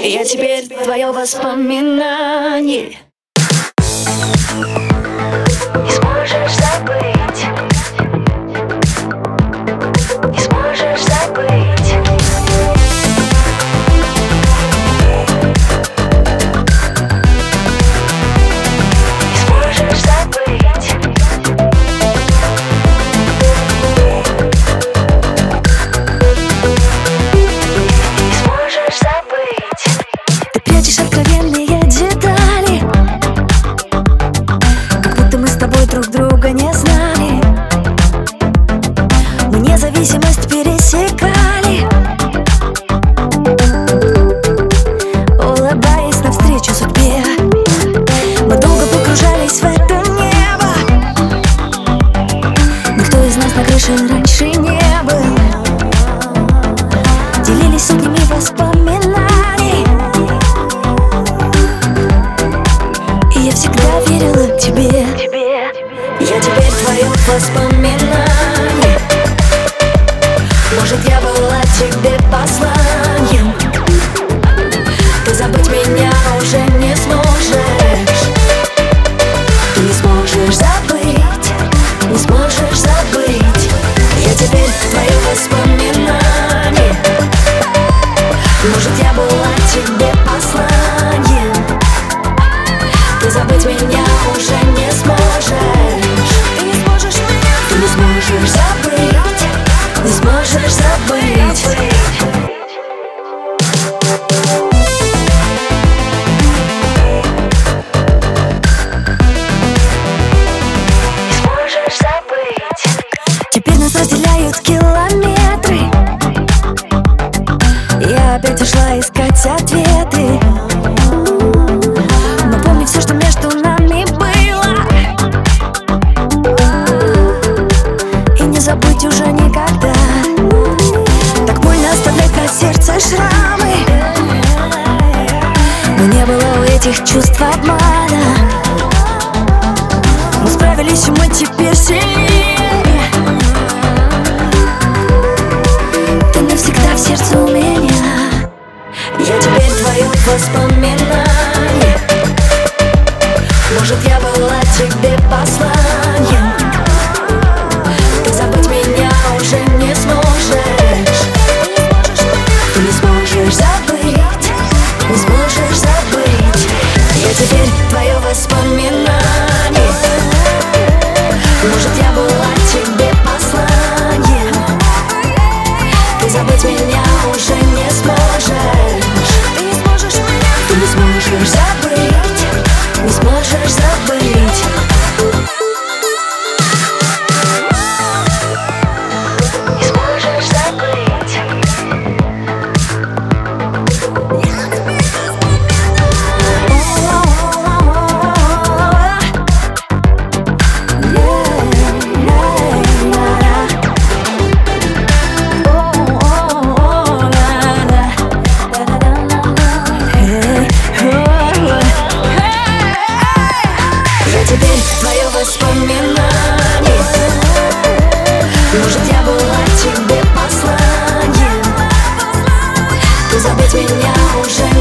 Я теперь твое воспоминание. Не сможешь забыть, не сможешь забыть. Не сможешь забыть. Не сможешь забыть. Ты прячешь откровенные детали, как будто мы с тобой друг друга не знали. Мы независимость пересекали, улыбаясь навстречу судьбе. Мы долго погружались в это небо. Никто из нас на крыше раньше не был. Делились сотнями воспоминаний, и я всегда верила тебе. Я теперь твое воспоминание. Может, я была тебе посланием. Ты забыть меня уже не сможешь. Ты не сможешь забыть, не сможешь забыть. Я теперь твое воспоминание. Может, я была тебе посланием. Ты забыть меня уже не сможешь. Ты не сможешь меня, Ты не сможешь забыть, не сможешь забыть. Не сможешь забыть. теперь нас разделяют километры. Я опять ушла искать ответы, но помни все, что между нами было, и не забыть уже никогда. Так больно оставлять на сердце шрамы, но не было у этих чувств обмана. Мы справились, и мы теперь сильнее. Ты навсегда в сердце у меня. Я теперь твое воспоминание. Может, я была тебе посланием. Ты забыть меня уже не сможешь. Ты не сможешь забыть, не сможешь забыть. Я теперь твое воспоминание. Может, я была тебе посланием. Ты забыть меня уже не сможешь. Ты не сможешь меня, Ты не сможешь забыть, не сможешь забыть. Не сможешь забыть. Я теперь твое воспоминание. Может, я была тебе посланием. Ты забыть меня уже